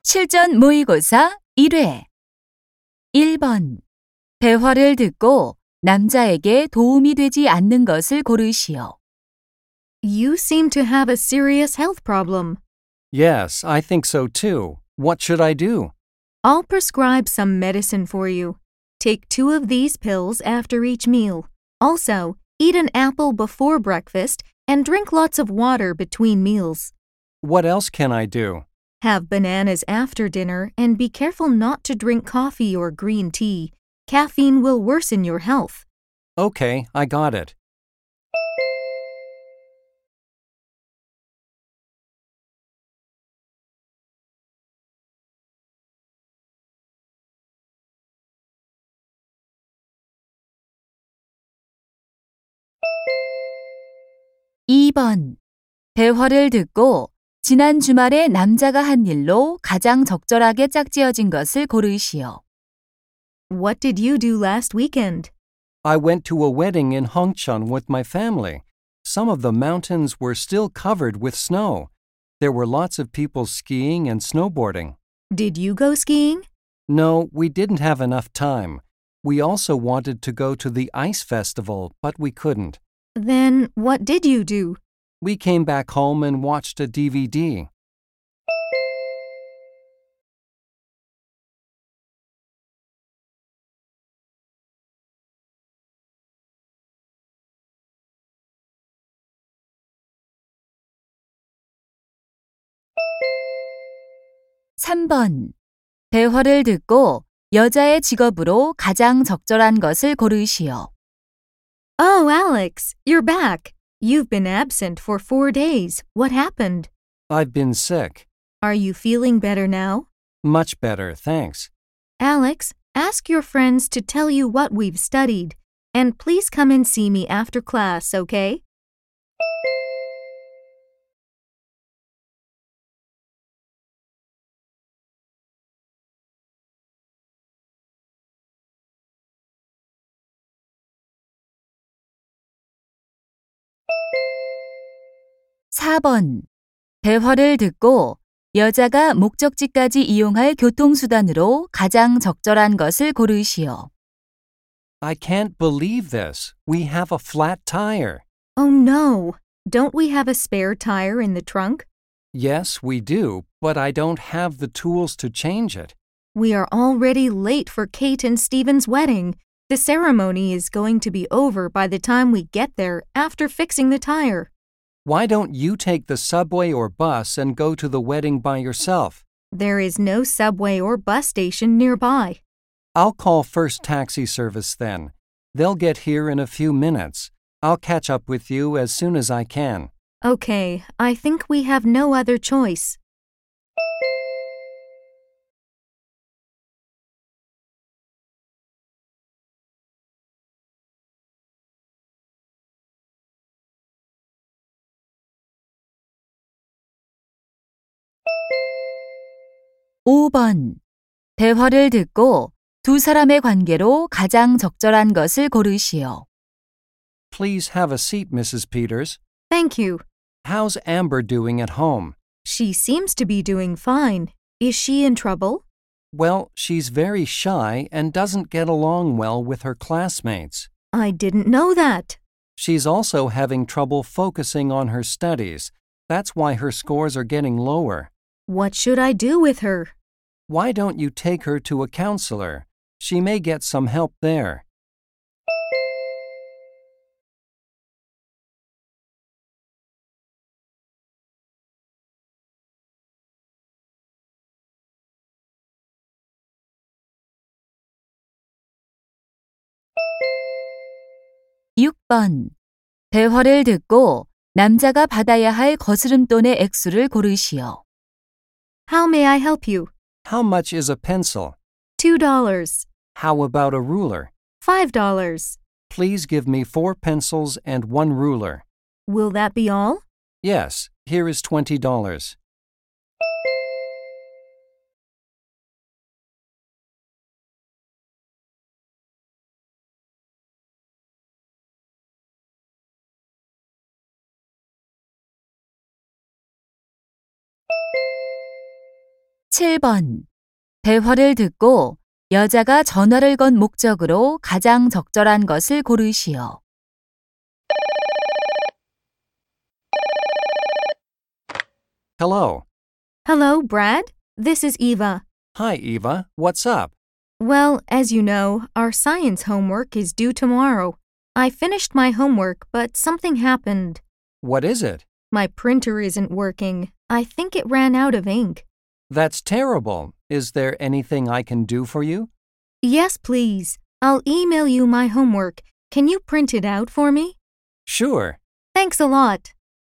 실전 모의고사 1회 1번 대화를 듣고 남자에게 도움이 되지 않는 것을 고르시오. You seem to have a serious health problem. Yes, I think so too. What should I do? I'll prescribe some medicine for you. Take 2 of these pills after each meal. Also, eat an apple before breakfast and drink lots of water between meals. What else can I do? Have bananas after dinner and be careful not to drink coffee or green tea. Caffeine will worsen your health. Okay, I got it. 이 번 대화를 듣고 지난 주말에 남자가 한 일로 가장 적절하게 짝지어진 것을 고르시오. What did you do last weekend? I went to a wedding in Hongcheon with my family. Some of the mountains were still covered with snow. There were lots of people skiing and snowboarding. Did you go skiing? No, we didn't have enough time. We also wanted to go to the ice festival, but we couldn't. Then what did you do? We came back home and watched a DVD. 삼 번 대화를 듣고 여자의 직업으로 가장 적절한 것을 고르시오. Oh, Alex, you're back. You've been absent for 4 days. What happened? I've been sick. Are you feeling better now? Much better, thanks. Alex, ask your friends to tell you what we've studied. And please come and see me after class, okay? 사 번 대화를 듣고 여자가 목적지까지 이용할 교통수단으로 가장 적절한 것을 고르시오. I can't believe this. We have a flat tire. Oh no. Don't we have a spare tire in the trunk? Yes, we do, but I don't have the tools to change it. We are already late for Kate and Stephen's wedding. The ceremony is going to be over by the time we get there after fixing the tire. Why don't you take the subway or bus and go to the wedding by yourself? There is no subway or bus station nearby. I'll call First Taxi Service then. They'll get here in a few minutes. I'll catch up with you as soon as I can. Okay, I think we have no other choice. 오 번 대화를 듣고 두 사람의 관계로 가장 적절한 것을 고르시오. Please have a seat, Mrs. Peters. Thank you. How's Amber doing at home? She seems to be doing fine. Is she in trouble? Well, she's very shy and doesn't get along well with her classmates. I didn't know that. She's also having trouble focusing on her studies. That's why her scores are getting lower. What should I do with her? Why don't you take her to a counselor? She may get some help there. 육 번 대화를 듣고 남자가 받아야 할 거스름돈의 액수를 고르시오. How may I help you? How much is a pencil? $2. How about a ruler? $5. Please give me 4 pencils and 1 ruler. Will that be all? Yes, here is $20. 7번. 대화를 듣고 여자가 전화를 건 목적으로 가장 적절한 것을 고르시오. Hello. Hello, Brad. This is Eva. Hi, Eva. What's up? Well, as you know, our science homework is due tomorrow. I finished my homework, but something happened. What is it? My printer isn't working. I think it ran out of ink. That's terrible. Is there anything I can do for you? Yes, please. I'll email you my homework. Can you print it out for me? Sure. Thanks a lot.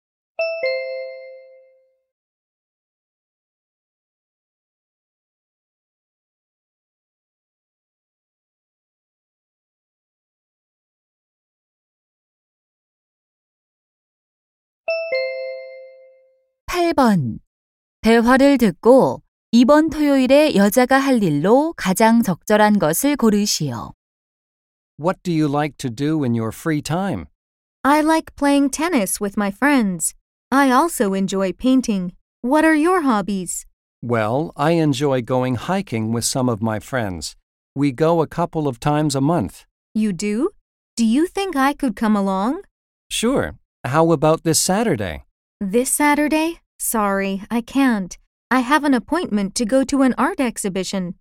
(8번) 대화를 듣고 이번 토요일에 여자가 할 일로 가장 적절한 것을 고르시오. What do you like to do in your free time? I like playing tennis with my friends. I also enjoy painting. What are your hobbies? Well, I enjoy going hiking with some of my friends. We go a couple of times a month. You do? Do you think I could come along? Sure. How about this Saturday? This Saturday? Sorry, I can't. I have an appointment to go to an art exhibition.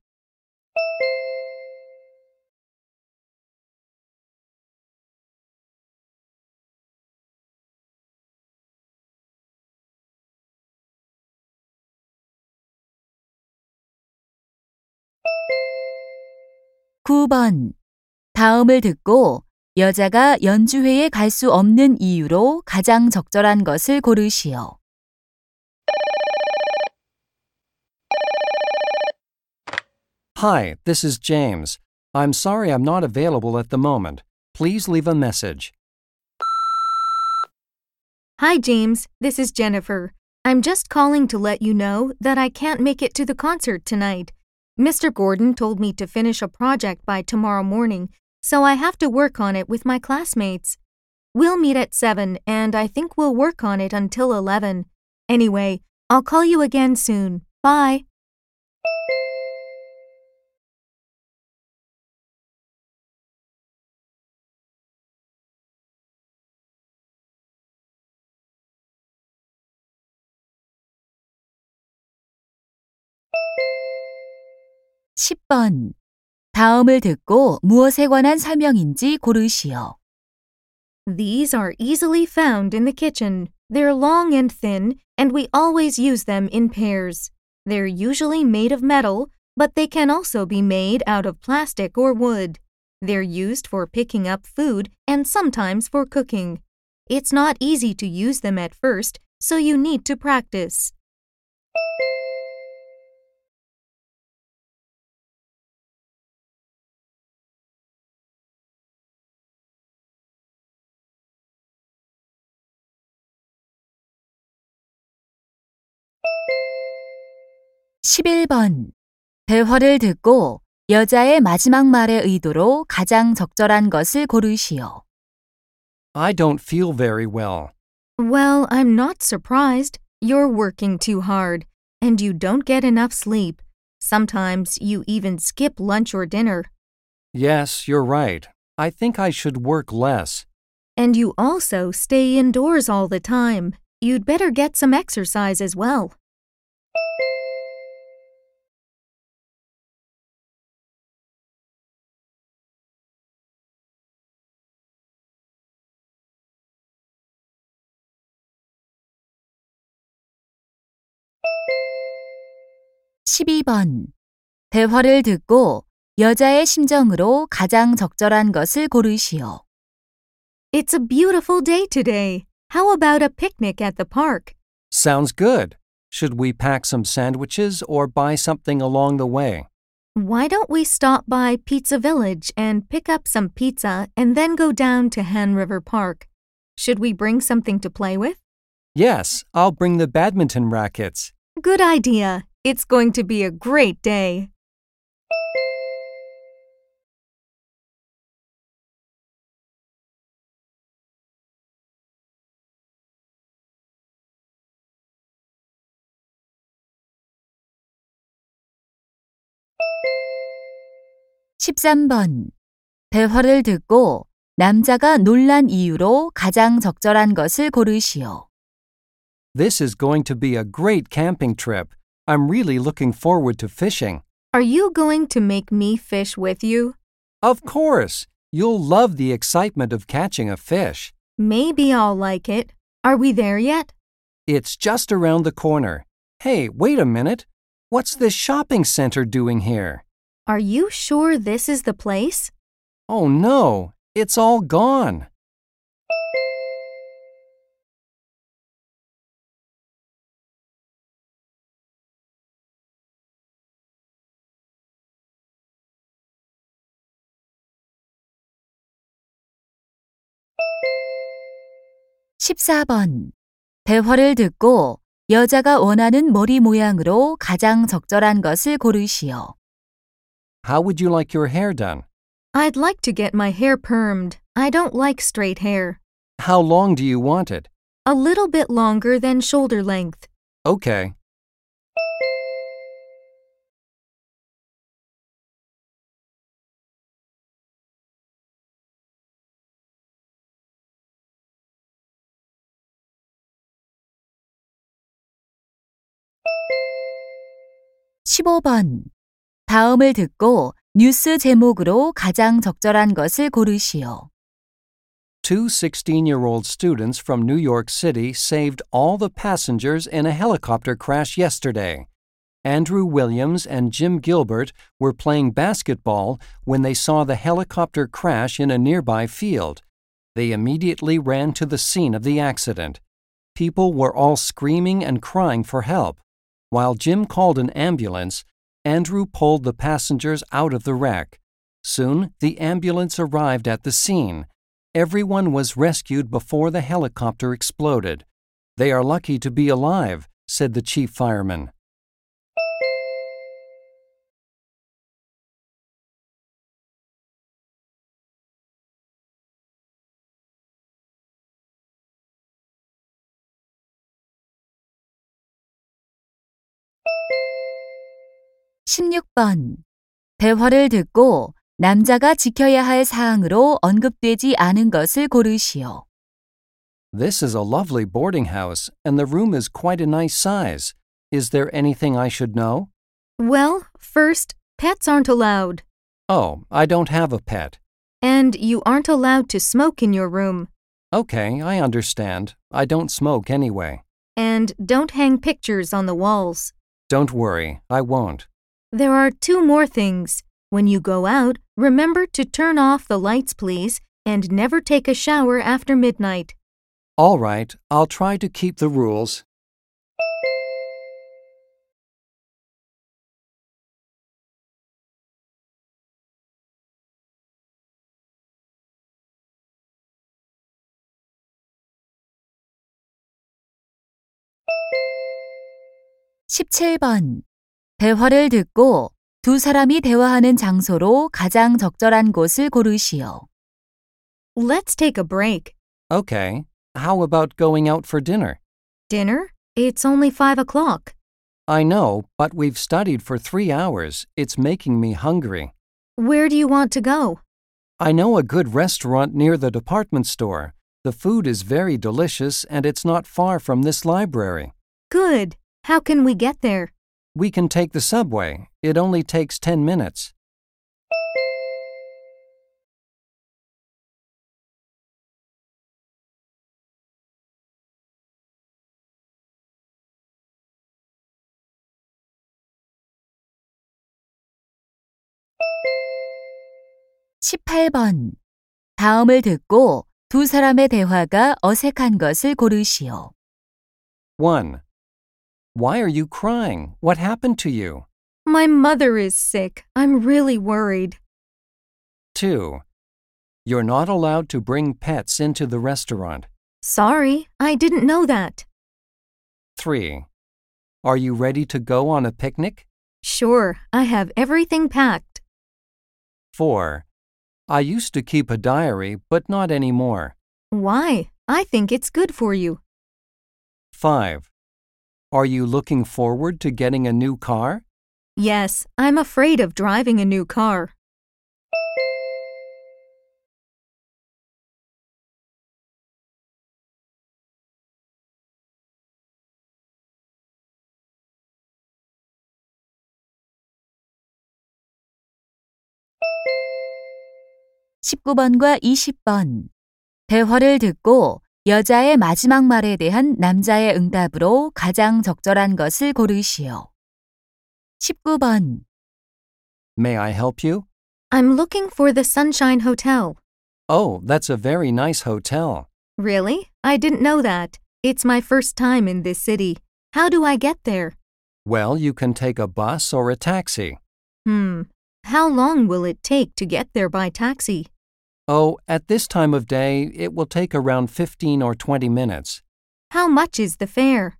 (9번) 다음을 듣고 여자가 연주회에 갈 수 없는 이유로 가장 적절한 것을 고르시오. Hi, this is James. I'm sorry I'm not available at the moment. Please leave a message. Hi, James. This is Jennifer. I'm just calling to let you know that I can't make it to the concert tonight. Mr. Gordon told me to finish a project by tomorrow morning, so I have to work on it with my classmates. We'll meet at 7, and I think we'll work on it until 11. Anyway, I'll call you again soon. Bye. (10번) 다음을 듣고 무엇에 관한 설명인지 고르시오. These are easily found in the kitchen. They're long and thin, and we always use them in pairs. They're usually made of metal, but they can also be made out of plastic or wood. They're used for picking up food and sometimes for cooking. It's not easy to use them at first, so you need to practice. (11번) 대화를 듣고 여자의 마지막 말의 의도로 가장 적절한 것을 고르시오. I don't feel very well. Well, I'm not surprised. You're working too hard, and you don't get enough sleep. Sometimes you even skip lunch or dinner. Yes, you're right. I think I should work less. And you also stay indoors all the time. You'd better get some exercise as well. (12번) 대화를 듣고 여자의 심정으로 가장 적절한 것을 고르시오. It's a beautiful day today. How about a picnic at the park? Sounds good. Should we pack some sandwiches or buy something along the way? Why don't we stop by Pizza Village and pick up some pizza and then go down to Han River Park? Should we bring something to play with? Yes, I'll bring the badminton rackets. Good idea. It's going to be a great day. 13번. 대화를 듣고 남자가 놀란 이유로 가장 적절한 것을 고르시오. This is going to be a great camping trip. I'm really looking forward to fishing. Are you going to make me fish with you? Of course! You'll love the excitement of catching a fish. Maybe I'll like it. Are we there yet? It's just around the corner. Hey, wait a minute. What's this shopping center doing here? Are you sure this is the place? Oh no, it's all gone. (14번) 대화를 듣고 여자가 원하는 머리 모양으로 가장 적절한 것을 고르시오. How would you like your hair done? I'd like to get my hair permed. I don't like straight hair. How long do you want it? A little bit longer than shoulder length. Okay. (15번) 다음을 듣고 뉴스 제목으로 가장 적절한 것을 고르시오. Two 16-year-old students from New York City saved all the passengers in a helicopter crash yesterday. Andrew Williams and Jim Gilbert were playing basketball when they saw the helicopter crash in a nearby field. They immediately ran to the scene of the accident. People were all screaming and crying for help. While Jim called an ambulance, Andrew pulled the passengers out of the wreck. Soon, the ambulance arrived at the scene. Everyone was rescued before the helicopter exploded. They are lucky to be alive, said the chief fireman. (16번) 대화를 듣고 남자가 지켜야 할 사항으로 언급되지 않은 것을 고르시오. This is a lovely boarding house, and the room is quite a nice size. Is there anything I should know? Well, first, pets aren't allowed. Oh, I don't have a pet. And you aren't allowed to smoke in your room. Okay, I understand. I don't smoke anyway. And don't hang pictures on the walls. Don't worry, I won't. There are two more things. When you go out, remember to turn off the lights, please, and never take a shower after midnight. All right, I'll try to keep the rules. (17번) 대화를 듣고 두 사람이 대화하는 장소로 가장 적절한 곳을 고르시오. Let's take a break. Okay, how about going out for dinner? Dinner? It's only 5 o'clock. I know, but we've studied for 3 hours. It's making me hungry. Where do you want to go? I know a good restaurant near the department store. The food is very delicious and it's not far from this library. Good. How can we get there? We can take the subway. It only takes 10 minutes. (18번) 다음을 듣고 두 사람의 대화가 어색한 것을 고르시오. 1. Why are you crying? What happened to you? My mother is sick. I'm really worried. 2. You're not allowed to bring pets into the restaurant. Sorry, I didn't know that. 3. Are you ready to go on a picnic? Sure, I have everything packed. 4. I used to keep a diary, but not anymore. Why? I think it's good for you. 5. Are you looking forward to getting a new car? Yes, I'm afraid of driving a new car. 19번과 20번. 대화를 듣고 여자의 마지막 말에 대한 남자의 응답으로 가장 적절한 것을 고르시오. 19번. May I help you? I'm looking for the Sunshine Hotel. Oh, that's a very nice hotel. Really? I didn't know that. It's my first time in this city. How do I get there? Well, you can take a bus or a taxi. How long will it take to get there by taxi? Oh, at this time of day, it will take around 15 or 20 minutes. How much is the fare?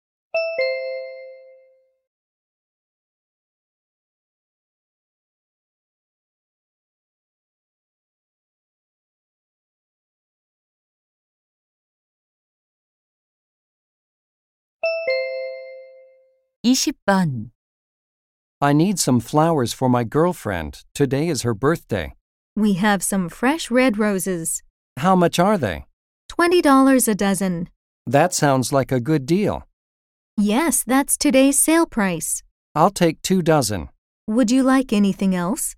(20번) I need some flowers for my girlfriend. Today is her birthday. We have some fresh red roses. How much are they? $20 a dozen. That sounds like a good deal. Yes, that's today's sale price. I'll take 2 dozen. Would you like anything else?